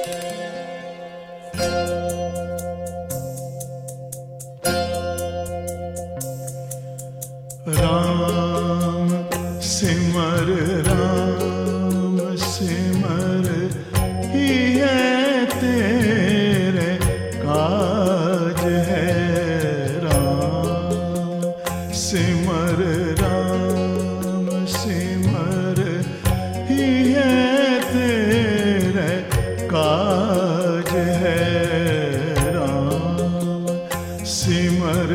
राम सिमर ही है तेरे काज है। राम सिमर ही है तेरे काज है। राम सिमर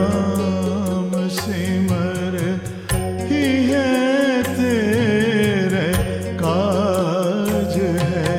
ही है तेरे काज है।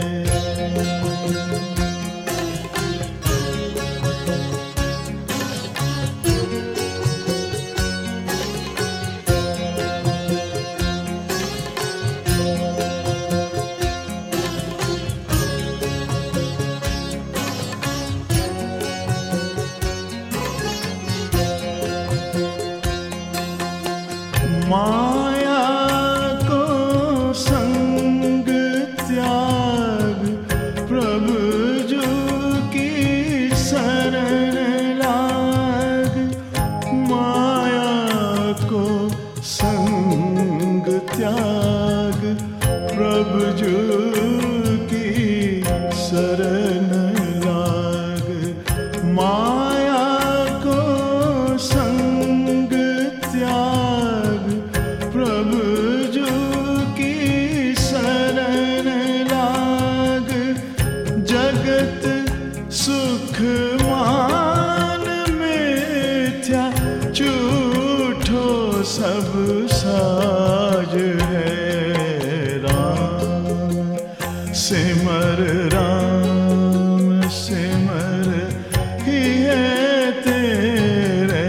माया को संग त्याग प्रभु जो की शरण लाग। माया को संग त्याग प्रभु जो की शरण लाग। माया को संग त्याग प्रभु जो की शरण लाग। जगत सुख मान मिथ्या झूठो सब साज है। राम सिमर ही है तेरे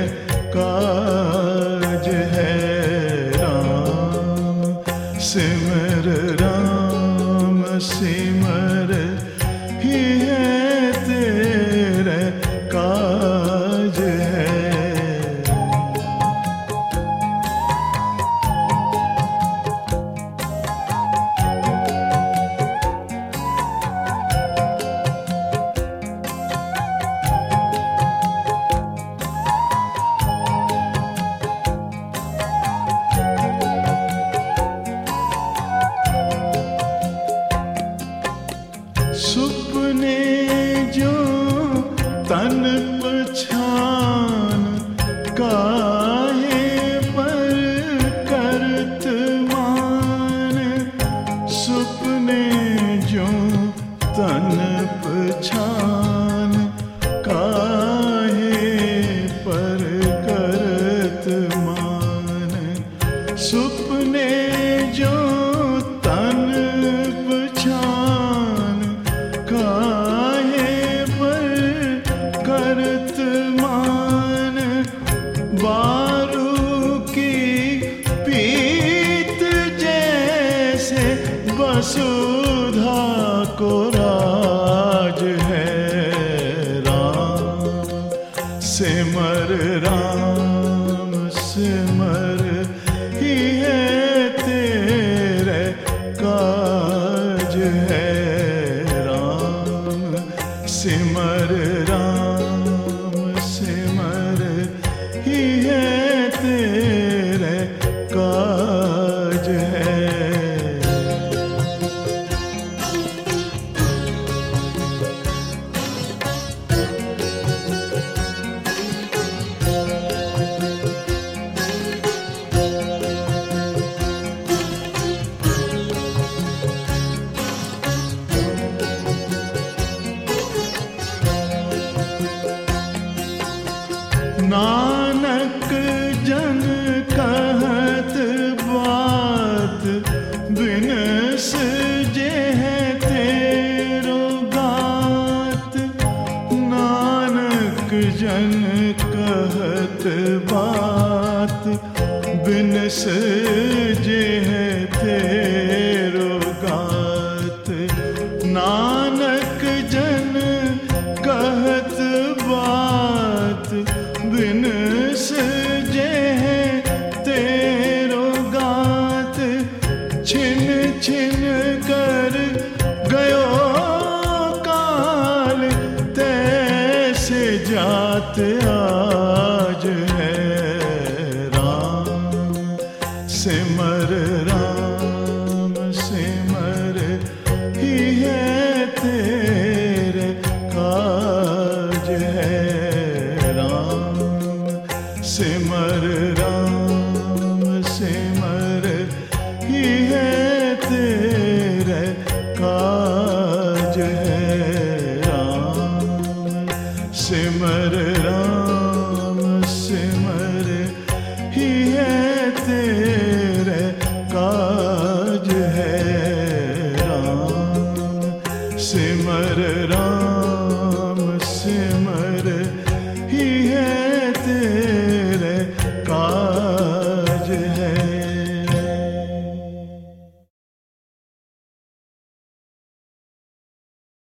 काज है। राम सिमर ही है तेरे काज है। सुपने जो तन पछान काहे पर करत मान। सुपने जो तन पछान काहे पर करत मान। सुपने जो तन पछान काहे पर करत मान। बारू की पीत जैसे वसुधा को राज है। राम सिमर ही है तेरे काज है। राम सिमर ही है तेरे काज है। नानक जन कहत बात बिनस जे है तेरो गात। नानक जन कहत बात बिनस जे है तेरो गात। नानक जन कहत बात बिनस जे है तेरो गात। छिन छिन कर गयो बात